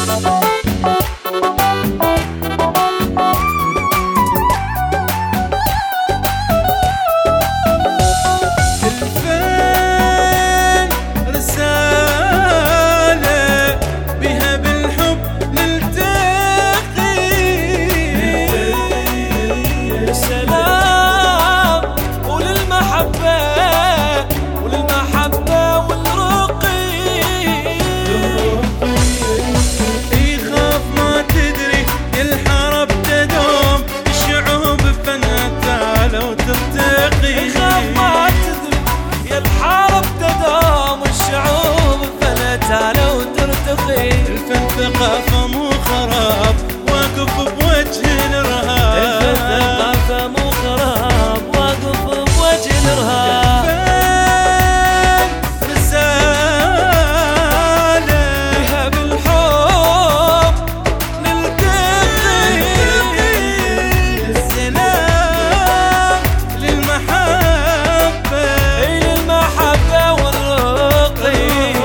الفن ثقافة مو خراب واقف بوجه الإرهاب. الفن ثقافة مو خراب واقف بوجه الإرهاب. الفن رسالة بها بالحب نلتقي، السلام للمحبة، للمحبة والرقي.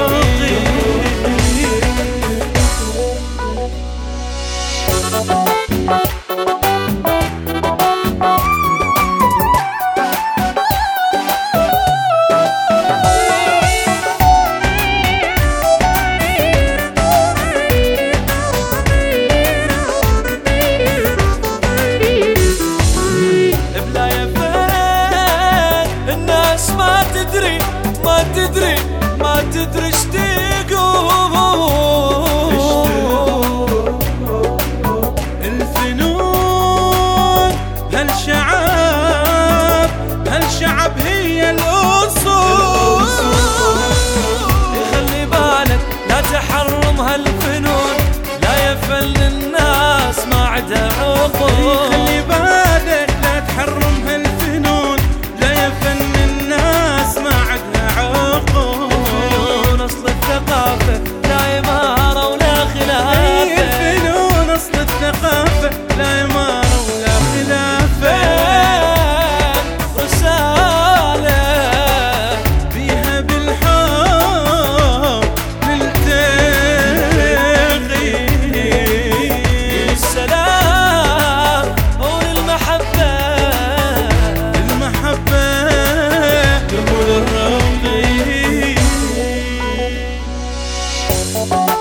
ما تدري ايش تقول. الفنون هالشعب هي الأصول. خلي بالك لا تحرم هالفنون، لا يفل الناس ما عدا عقول. خلي بالك لا تحرم هالفنون، لا يفل الناس ما عدا عقول. أصل الثقافة لا إمارة ولا خلافة. الفنون أصل الثقافة لا إمارة ولا خلافة. رسالة بيها بالحب نلتقي، السلام وللمحبة، المحبة تقول الرقي.